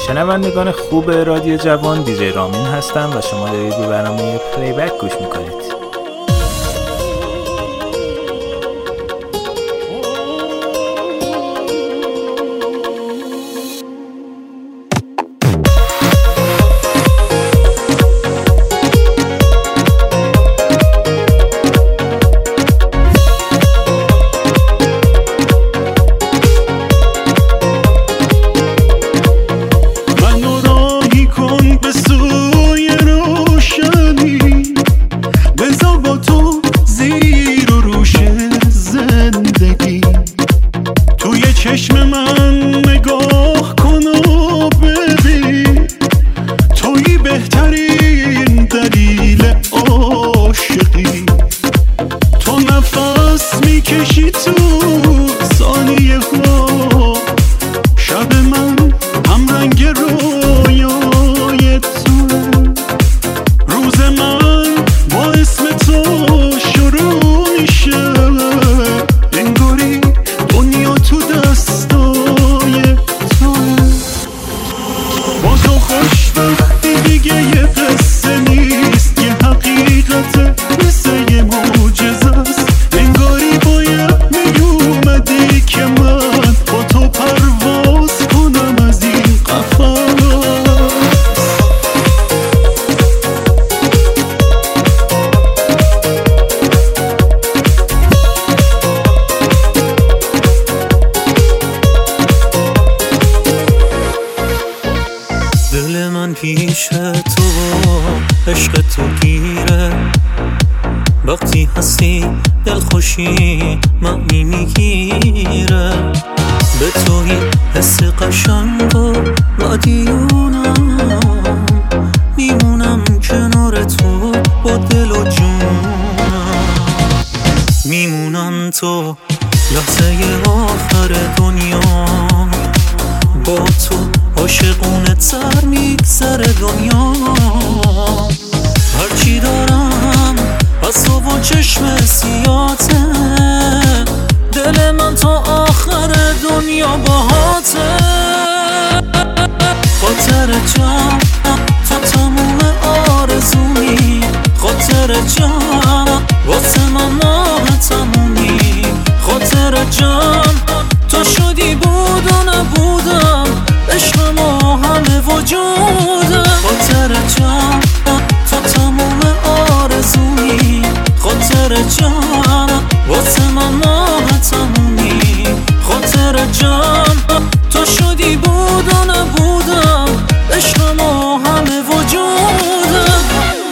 شنوندگان خوب رادیو جوان، دیجی رامین هستم و شما دارید به برنامه پلی بک گوش میکنید. پیش تو عشق تو گیره، وقتی هستی دلخوشی معنی میگیره، به توی حس قشنگ و مدیونم، میمونم کنار تو با دل و جونم، میمونم تو لحظه آخر دنیا، با تو عاشقونه تر میگذره دنیا، هرچی دارم از تو و چشم سیاته، دل من تا آخر دنیا باهاته، خاطر جان تا تموم آرزومی، خاطر جان واسه من ماه تمومی، خاطر جان تو شدی بود و نبودم، عشق ما همه وجودم، خاطر جان تا تموم آرزومی، خاطر جان واسه من ماه تمومی، خاطر جان تو شدی بود و نبودم، عشق ما همه وجودم.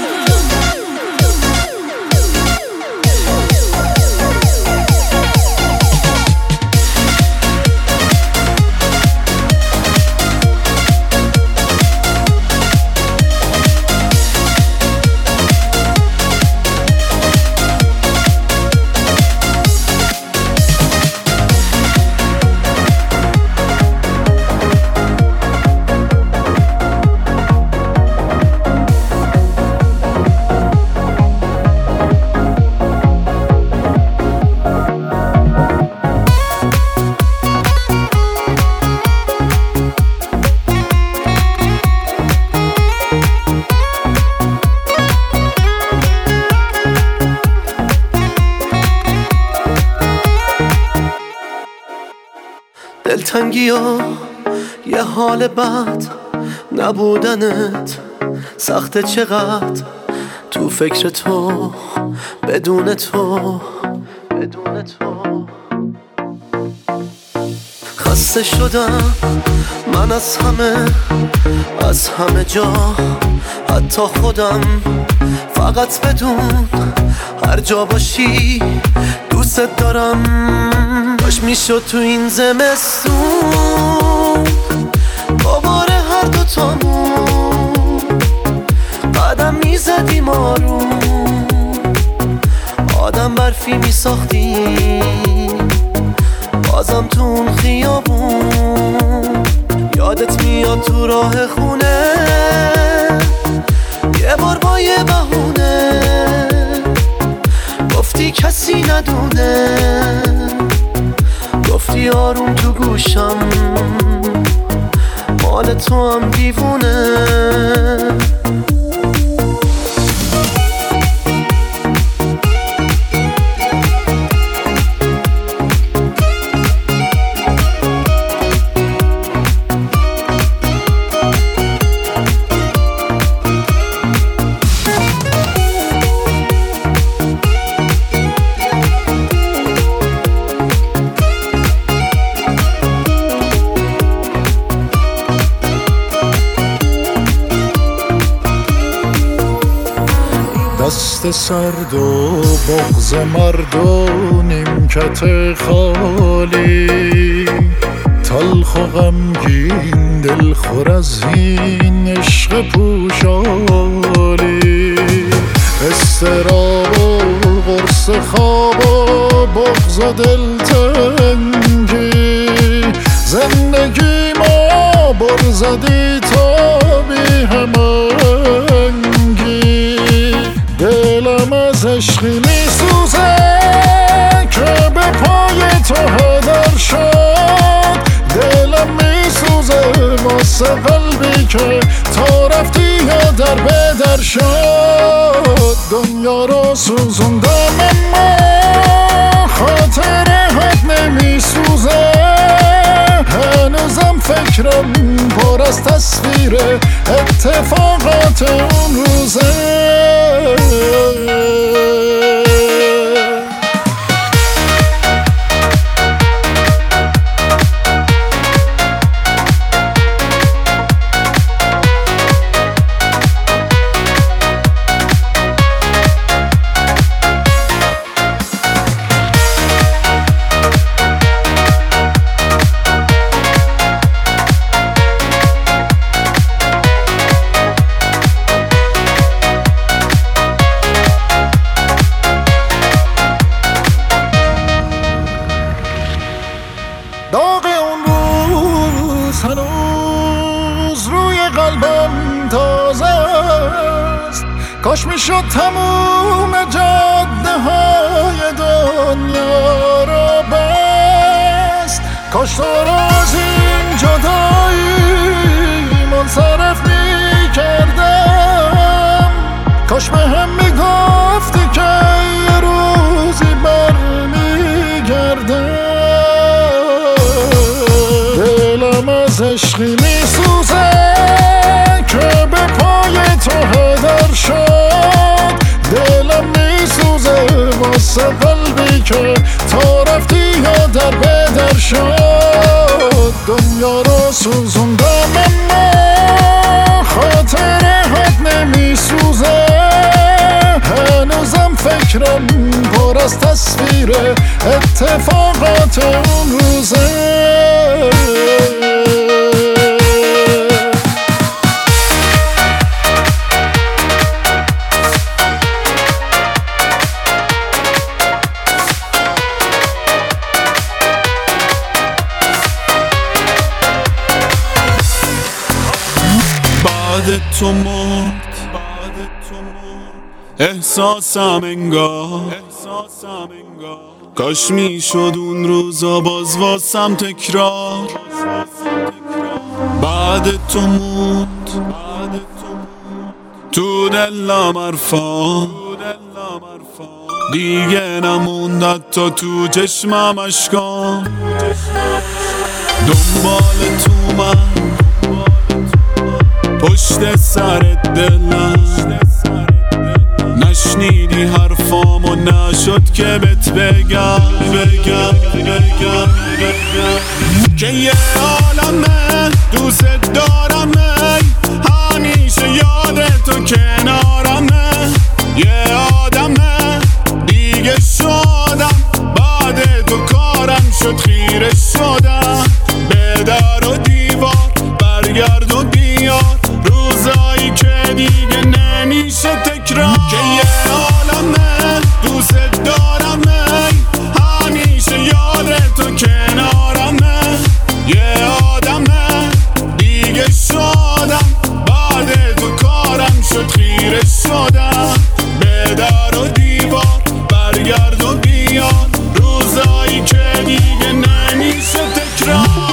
دلتنگی ها یه حال بد، نبودنت سخت چقدر، تو فکر تو بدون تو خسته شدم من از همه جا، حتی خودم، فقط بدون هر جا باشی دوست دارم، کاش میشد تو این زمستون باباره هر دوتامون قدم میزدیم آروم، آدم برفی میساختیم بازم تو اون خیابون، یادت میاد تو راه خونه یه بار با یه بهونه گفتی کسی ندونه، گفتی آروم تو گوشم مال تو هم دیوونه. دست سرد و بغض مرد و نیمکت خالی، تلخ و غمگین دلخور از این عشق پوشالی، استراب و قرص خواب و بغض و دلتنگی، زندگی ما برزدی تا بی همانگی. دلم از عشقی میسوزه که به پای تو هدر شد، دلم میسوزه واسه قلبی که تا رفتی یا در بدر شد. دنیا رو سوزوندم اما خاطرهات نمیسوزه، هنوزم فکرم پر از تصویر اتفاقات اون روزه. داغ اون روز هنوز روی قلبم تازه است، کاش میشد تموم جاده های دنیا رو بست، کاش تو رو از این جدایی منصرف میکردم، کاش به هم میگفتی که یه روزی برمیگردم. دلم از عشقی میسوزه که به پای تو هدر شد، دلم میسوزه واسه قلبی که تا رفتی یا در بدر شد. دنیا رو سوزوندم اما خاطرهات نمیسوزه، هنوزم فکرم پر از تصویر اتفاقات اون روزه. بعد تو مرد احساسم انگار، کاش میشد اون روزا باز واسم تکرار. بعد تو مرد تو دلم حرفا، دیگه نموند حتی تو چشمم اشکام. دنبال تو من پشت سر دلم، نشنیدی حرفامو نشد که بهت بگم که یه عالمه دوست دارمه، همیشه یادتو کنارمه. یه آدمه دیگه شدم، بعد تو کارم شد خیره شدم. به در و دیوار برگرد و بیار روزایی که دیگه نمیشه تکرار. که یه عالمه دوست دارمه، همیشه یادتو کنارمه. یه آدمه دیگه شدم، بعد تو کارم شد خیره شدم. به در و دیوار برگرد و بیار روزایی که دیگه نمیشه تکرار.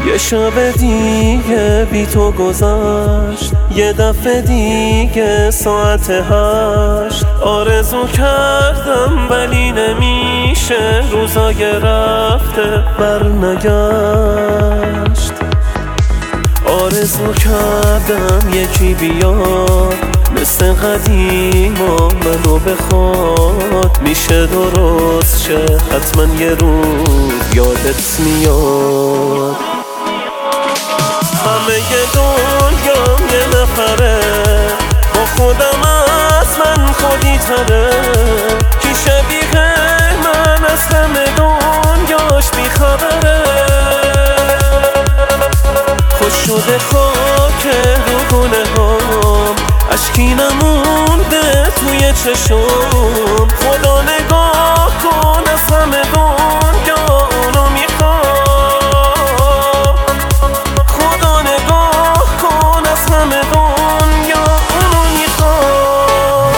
یه شب دیگه بی تو گذشت، یه دفعه دیگه ساعت 8. آرزو کردم ولی نمیشه، روزای رفته بر نگشت. آرزو کردم یکی بیاد مثل قدیما منو بخواد، میشه درست شه حتما یه روز یادت میاد. همه دنیام یه نفره، با خودم از من خودی تره. کی شبیه من از همه دنیاش بیخبره. خوش شده خاک رو گونه هام، اشکی نمونده توی چشم. خدا نگاه کن از همه دنیا اونو میخوام. خدا نگاه کن از همه دنیا اونو میخوام.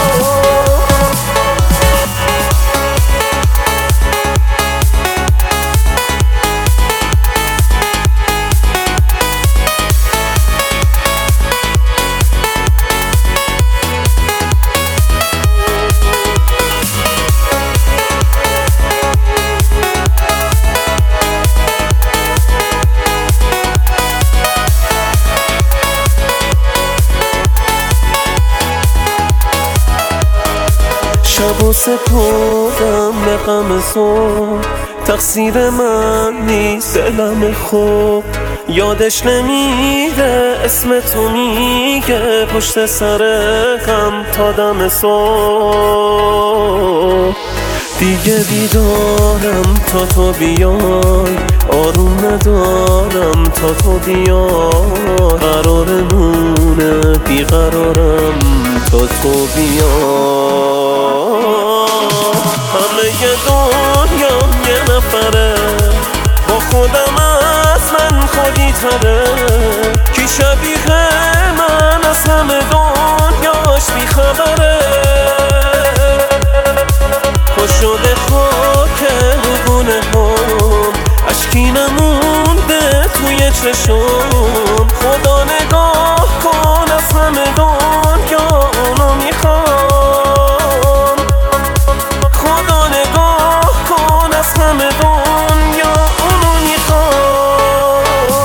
شب و سپردم به غم صبح، تقصیر من نیست دلم خوب. یادش نمیره اسم تو میگه پشت سر غم تا دم صبح. دیگه بیدارم تا تو بیای، آروم ندارم تا تو بیای. قرارمونه بیقرارم تا تو بیای. همه دنیام یه نفره، با خودم از من خودی تره. کی شبیه من از همه دنیاش بیخبره. خوش شده خاک رو گونه هم، اشکی نمونده توی چشم. خدا نگاه کن از همه دنیا اونو میخوام. خدا نگاه کن از همه دنیا اونو میخوام.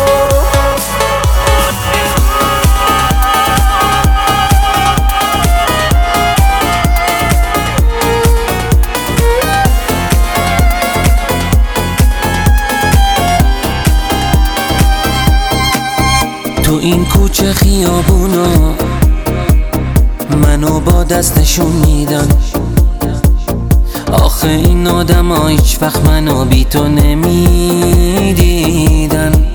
تو این کوچه خیابونا منو با دستشون میدن. آخه این آدم ها هیچ وقت منو بی تو نمیدیدن.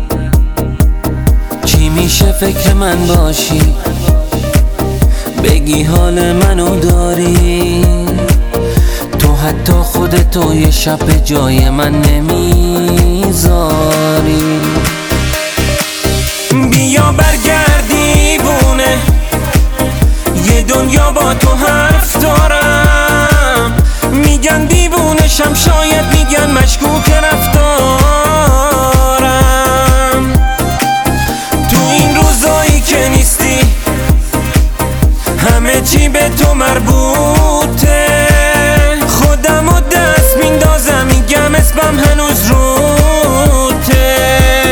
چی میشه فکر من باشی، بگی حال منو داری. تو حتی خودتو یه شب به جای من نمیذاری. بیا برگرد دیوونه، یه دنیا با تو حرف دارم. میگن دیوونشم، شاید میگن مشکوک رفتارم. تو این روزایی که نیستی همه چی به تو مربوطه. خودمو دست میندازم میگم اسمم هنوز روته.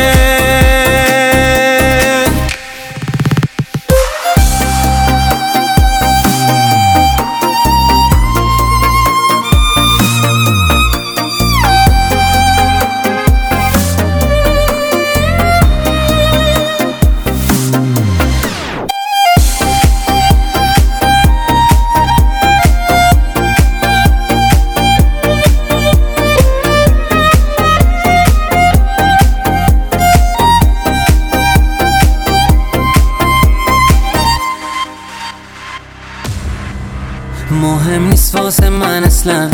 مهم نیست واسه من اصلا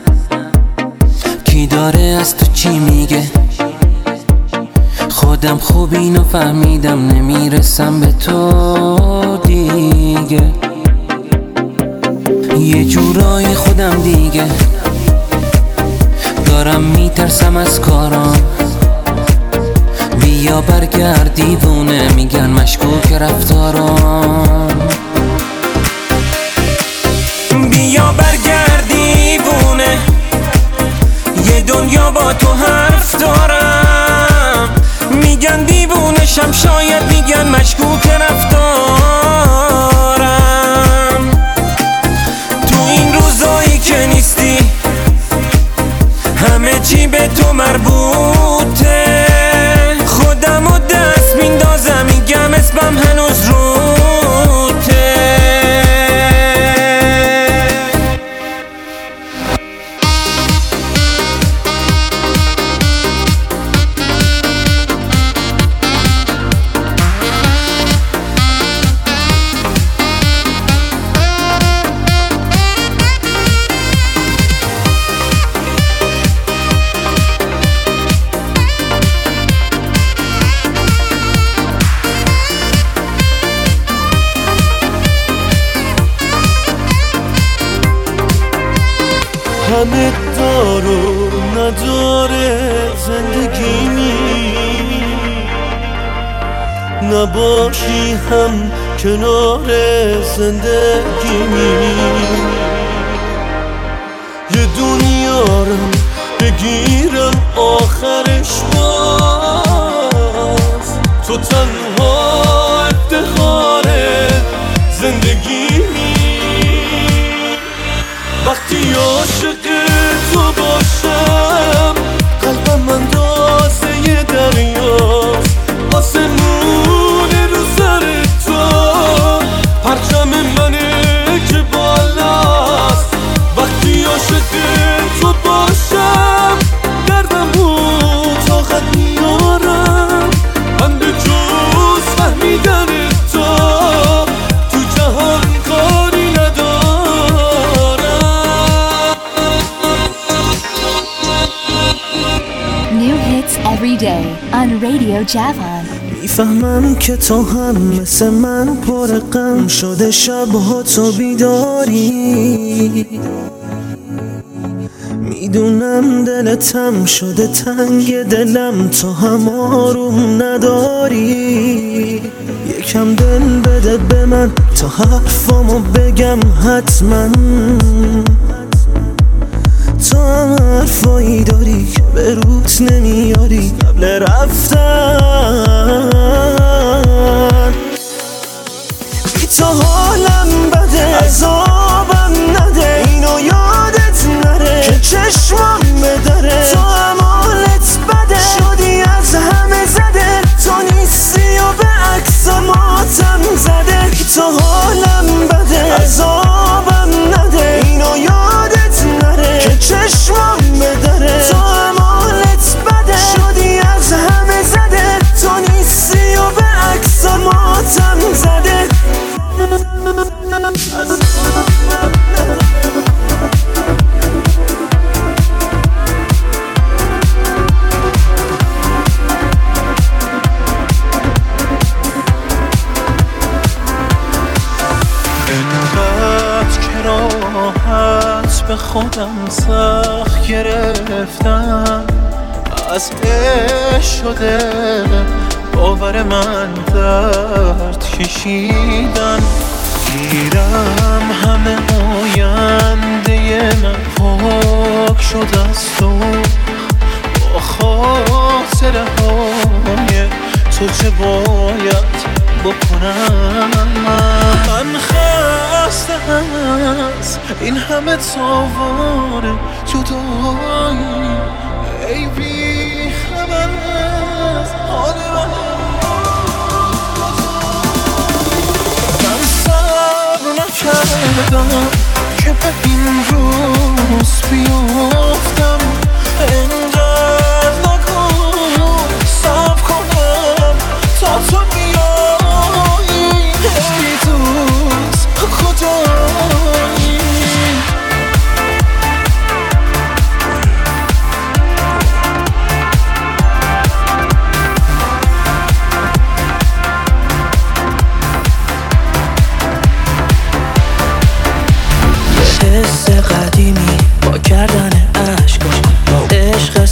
کی داره از تو چی میگه. خودم خوب اینو فهمیدم، نمیرسم به تو دیگه. یه جورای خودم دیگه دارم میترسم از کارام. بیا برگرد دیوونه، میگن مشکوک رفتارم. بیا برگرد دیوونه، یه دنیا با تو حرف دارم. میگن دیوونشم، شاید میگن مشکوک رفتارم. تو این روزایی که نیستی همه چی به تو مربوطه. خودم و دست میندازم، میگم اسمم هنوز روته. همه دار و نداره زندگیمی، نباشی هم کنار زندگیمی. یه دنیا رو بگیرم آخرش باز تو تنها افتخار زندگیمی. وقتی عاشق تو باشم قلبم اندازه یه دریاست، آسمون رو سر تو پرچم منه که بالاست. وقتی عاشق تو باشم دردمو طاقت میارم، من به جز فهمیدن تو تو جهان کاری Every day on Radio Javan. میفهمم که تو هم مثل من پر غم شده، شبها تو بیداری. میدونم دلتم شده تنگ دلم، تو هم آروم نداری. یکم دل بده به من تا حرفامو بگم حتما. تو هم حرفایی داری که به روت نمیاری قبل رفتن. بی تو حالم بده، عذابم نده، اینو یادت نره که چشمم بدره. تو هم حالت بده، شدی از همه زده، تو نیستی و به عکس ماتم زده. بی تو حالم بده، عذابم نده، اینو یادت نره که چشمم بدره. تو هم حالت بده، شدی از همه زده، تو نیستی و به عکس ماتم زده. انقدر که راحت به خودم سخت گرفتم، از عشق شده باور من درد کشیدن. گیرم همه آینده من پاک شده از تو، با خاطره های تو چه باید بکنم. من خسته از این همه تاوار جدایی، ای بی خبر از حال من صبر نکردم که به این روز بیافتم. انقدر نکن صبر کنم تا تو بیایی، ای دوست خدایی. حس قدیمی با کردن عشقاش، با عشق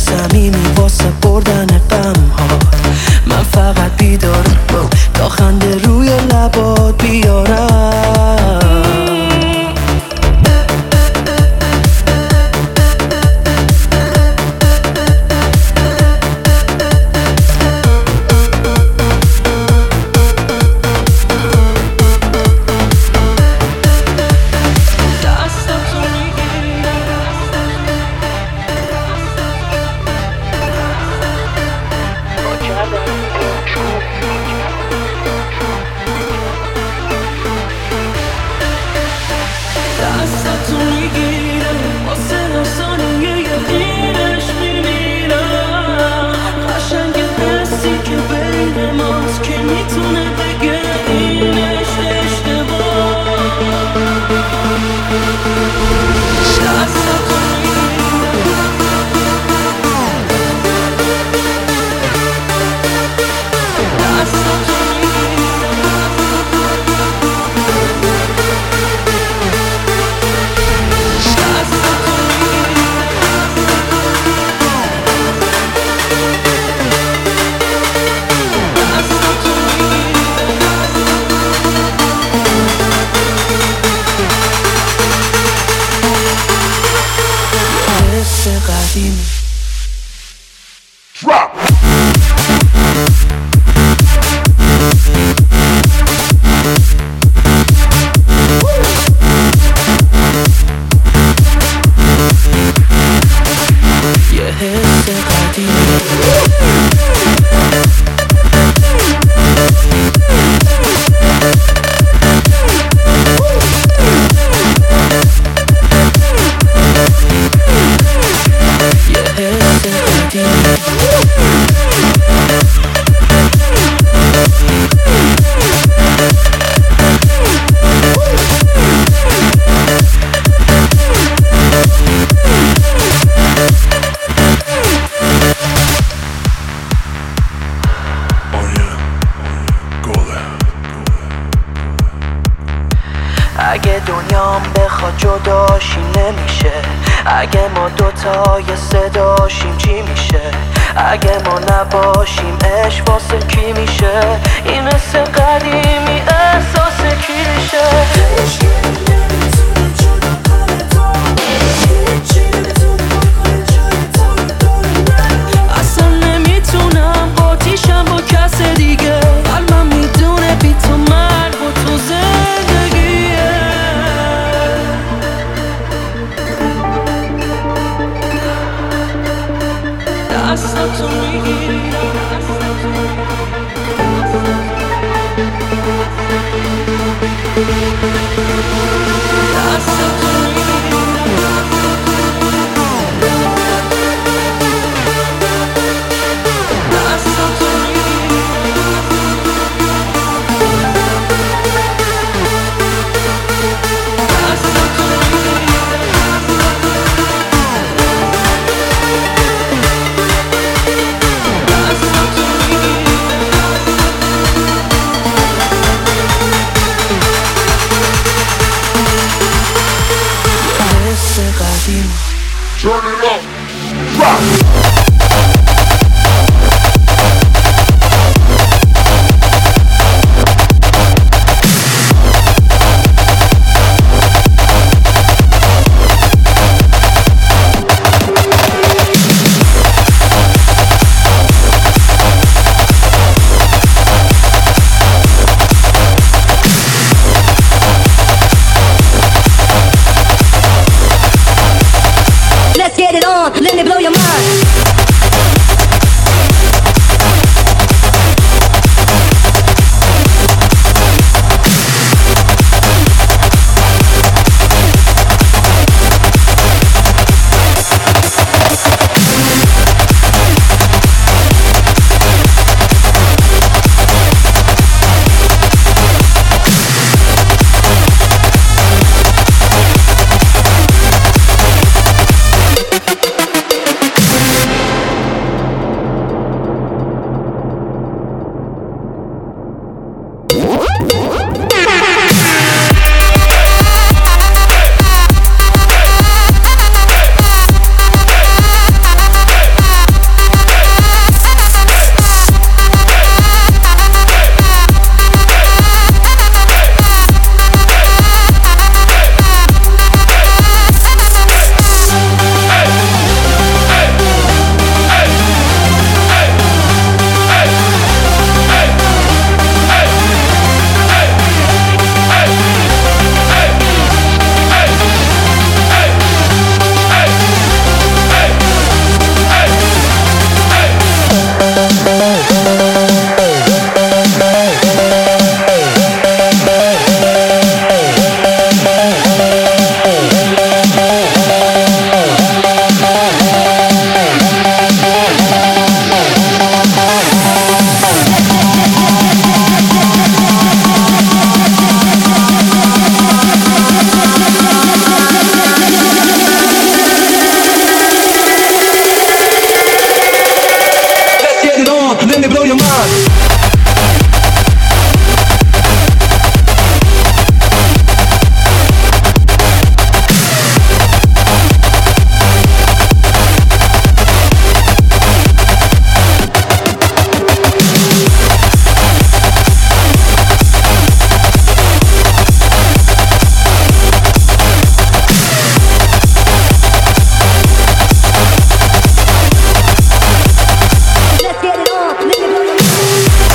فقط بیدارم تا خنده روی لبات بیارم. اگه دنیام بخواد جداشیم نمیشه، اگه ما دوتای صداشیم چی میشه؟ اگه ما نباشیم عشق واسه کی میشه؟ این مثل قدیمی احساس کی میشه؟ اصلا نمیتونم قاطیشم با کس دیگه، قلبم میدونه بی تو مرگ و تو زندگیه. دستم تو میگیری Let's get it on, let it go.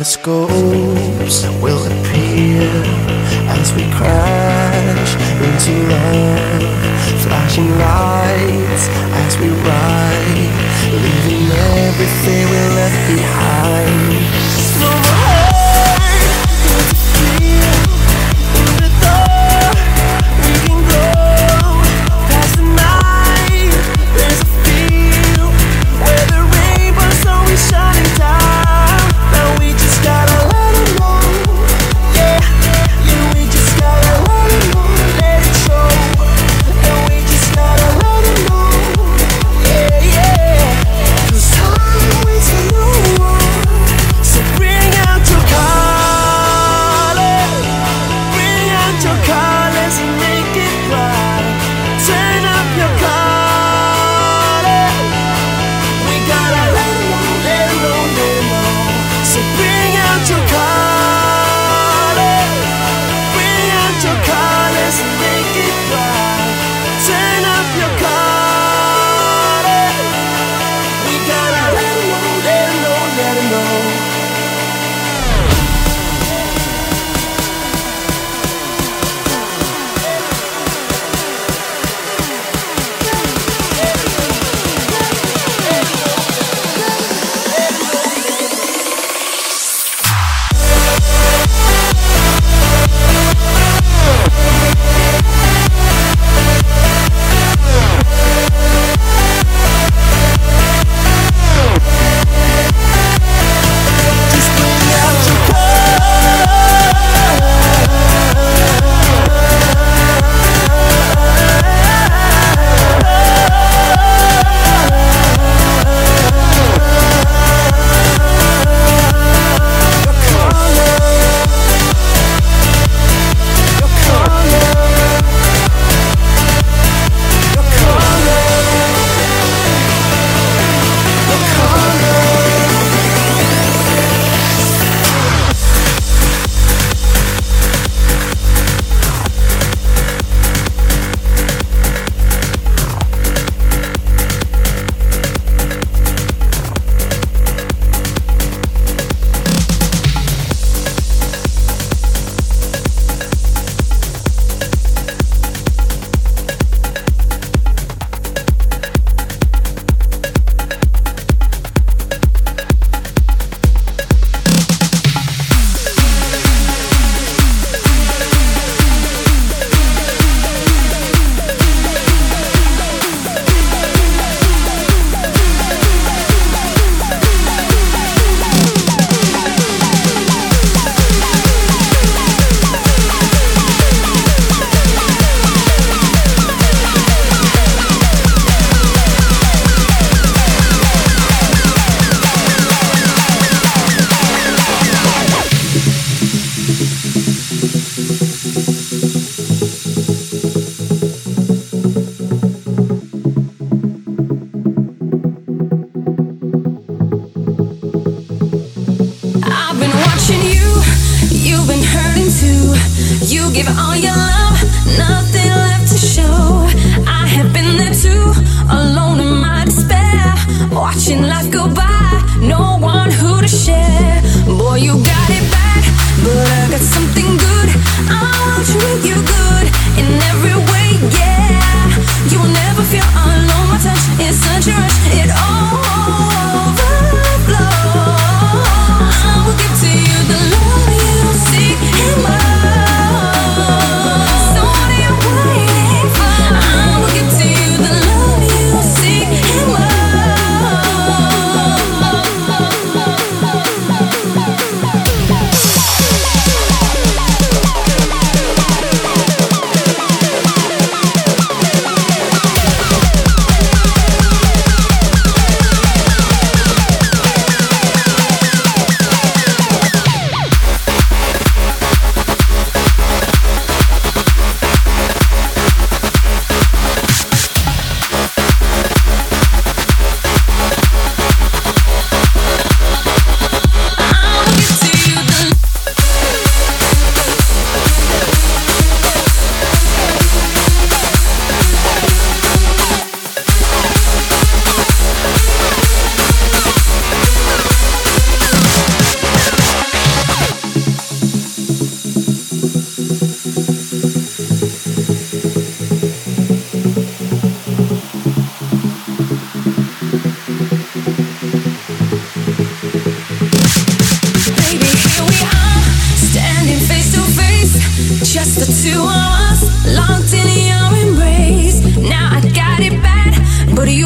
Kaleidoscopes will appear as we crash into love. Flashing lights as we ride, leaving everything we left behind. No more hurt, to feel. In the dark, we can go past the night. There's a feel where the rainbow's always shining down. Now we just gotta let it know. Yeah, yeah, we just gotta let it know. Let it show. And we just gotta let it know. Yeah, yeah. 'Cause time waits for no one. So bring out your colors. Bring out your colors and make it bright. Turn up your colors. We gotta let it know, let it know, let it know. So bring out your colors. Bring out your colors and make it bright. Turn up your colors. We gotta let it know, let it know, let it know. Just bring out your I've been watching you, you've been hurting too. You give all your love, nothing left to show. I have been there too, alone in my despair, watching life go by, no one who to share. Boy, you got it bad, but I got something good. I want to treat you good in every way, yeah. You will never feel alone, my touch is such a rush, it overflows. I will give to you the love you seek and more. So what are you waiting for? I will give to you the love you seek and more.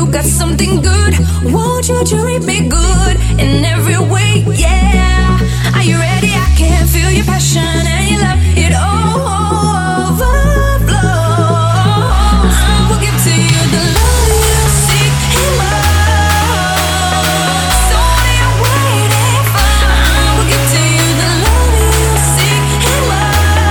got something good. Won't you treat me good in every way? Yeah. Are you ready? I can feel your passion and your love. It overflows. I will give to you the love you seek and more. So what are you waiting for? I will give to you the love you seek and more.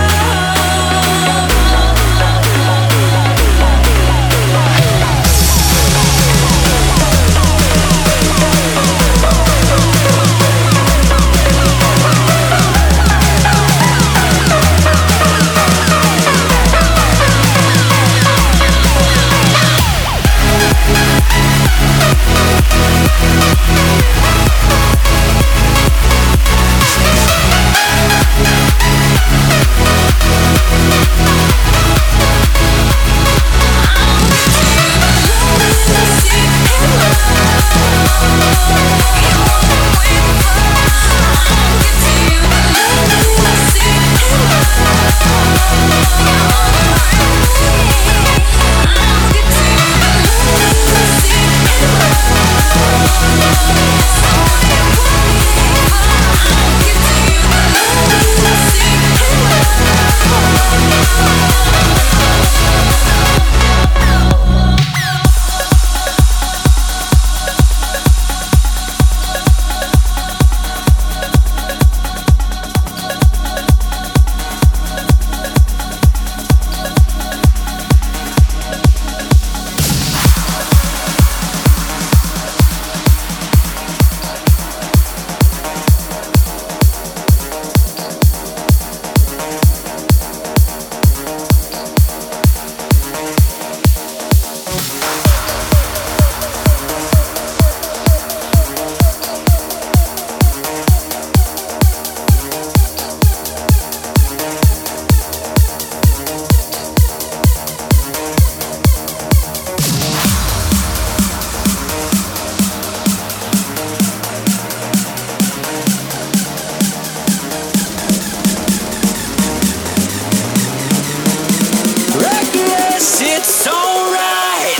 It's alright.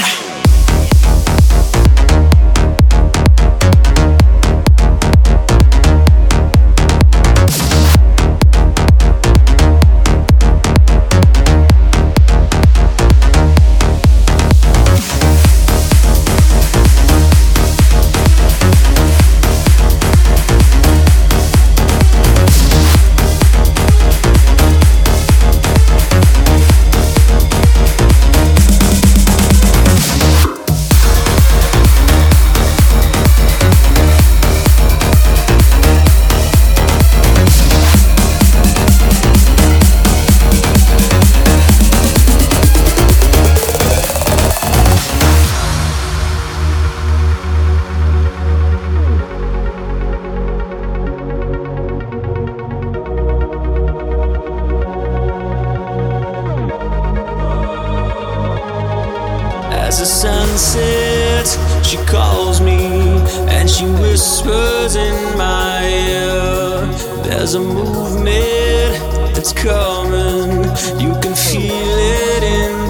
As the sun sets, she calls me and she whispers in my ear. There's a movement that's coming, you can feel it in